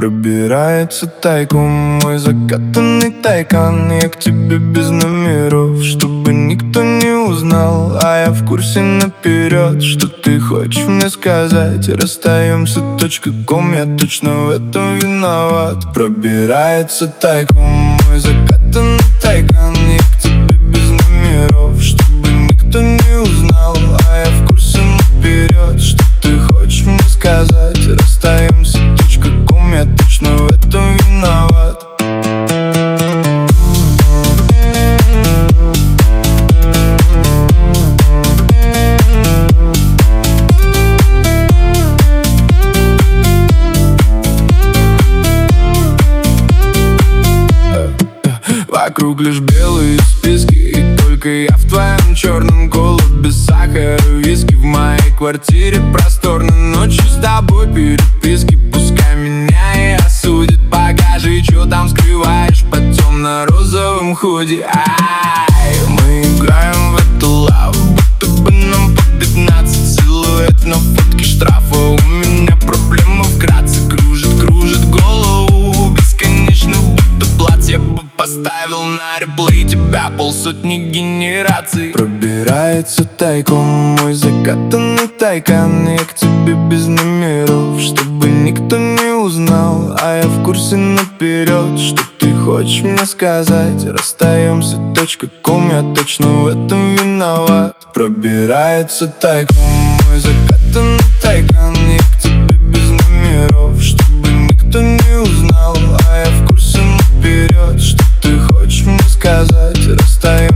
Пробирается тайком мой закатанный тайкан. Я к тебе без номеров, чтобы никто не узнал. А я в курсе наперед, что ты хочешь мне сказать. Расстаемся .ком, я точно в этом виноват. Пробирается тайком мой закатанный тайкан. Я к тебе без номеров, чтобы никто не узнал. А я в курсе наперед, что ты хочешь мне сказать. Расстаемся .ком, я точно в этом виноват. Вокруг лишь белые списки, и только я в твоем черном колу. Без сахара, виски в моей квартире просторно. Ночью с тобой переписки, пускай меня и осудят. Покажи, что там скрываешь под темно-розовым худи. Ай, мы играем в эту лаву, будто бы нам по 15. Силуэт на фотке штрафа, у меня проблема вкратце. Кружит голову бесконечно, будто платье бы поставил на реплей тебя полсотни генераций. Пробирается тайком мой закатанный тайкан. Я к тебе без номеров, чтобы никто не узнал. А я в курсе наперед, что ты хочешь мне сказать. Расстаемся .ком, я точно в этом виноват. Пробирается тайком мой закатанный тайкан. Я к тебе без номеров, чтобы никто не узнал. А я в курсе наперед, что ты хочешь мне сказать. Расстаемся